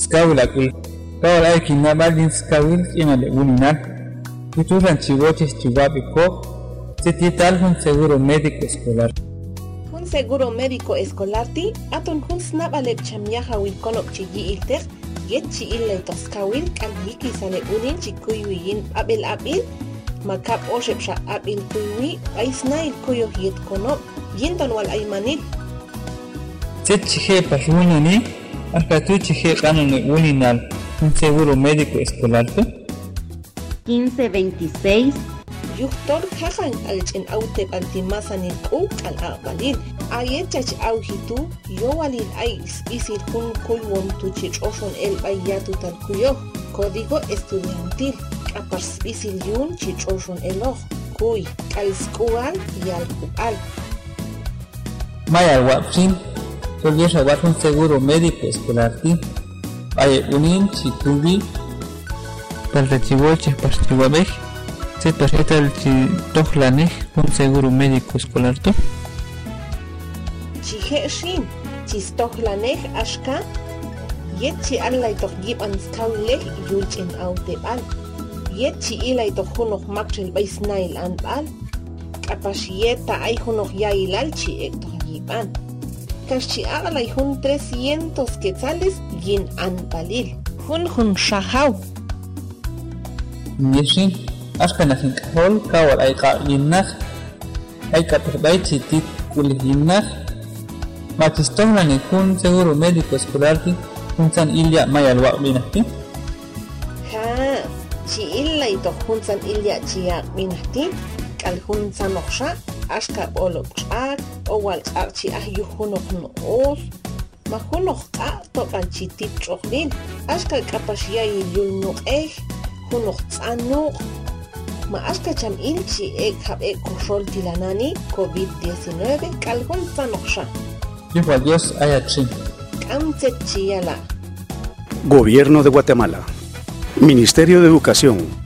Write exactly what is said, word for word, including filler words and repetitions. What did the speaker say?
Skawlakil, Kawal Aikin Nabalin Skawil, Yamale Uninal, Kuturan Chivoches Chihuapiko, Setital un seguro médico escolar. Un seguro médico escolar ti, aton hun snabalep chamiaja wilkonok chigi ilter, yet chi illa toskawil, kalhiki sale unin chikuyuyin abil abil, makap oshepsha abil kuyui, aisnail kuyo yet konop, yinton wal aymanil. Set chije pashunani, Arcatu chije canone uninal, un seguro médico escolar. quince veintiséis. Yuhtor kajan alchen aute pantimasanin uk al abalin. Ayechach auhitu, yowalil ais isir kun kuywon tu chichoshon el bayatu tal kuyo. Código estudiantil. Apars isil yun chichoshon elo. Kuy, kalskual y al kupal. Maya wapsin, solía dar un seguro médico escolar. Aye unin chitubi, para rechivoches para chihuabej. Se tarjeta el chitohlanej un seguro médico escolar to. Chije shin, chistohlanej ashka, yet chi alay toch gib an skawlej yulchen autebal. Yet chi ilay toch hunok makchel baisnail an bal. Kapash yeta ay hunok yailal chi ek toch giban. Kash chi agalay hun trescientos quetzales yin an balil. Hun hun shahaw. Nishin. Ashkan asin kahol kawal ay ka yinnah ay kapitbay chitit kul yinnah machistohlan ikun seguro médico escolar ti kung san ilya mayalwa binahti ha chi illa ito kung san ilya chiya binahti kal kung san oksha ashka olok chak o wal chak chi ahyu hunok noos mahunok ka to kal chitit choklin ashka kapashya yul nuk eh hunok tsanuk Maaska cham ilchi ek hab ek control tilanani COVID diecinueve kalhun sanoksha. Yuhua Dios ayachin. Kamtset chiyala. Gobierno de Guatemala. Ministerio de Educación.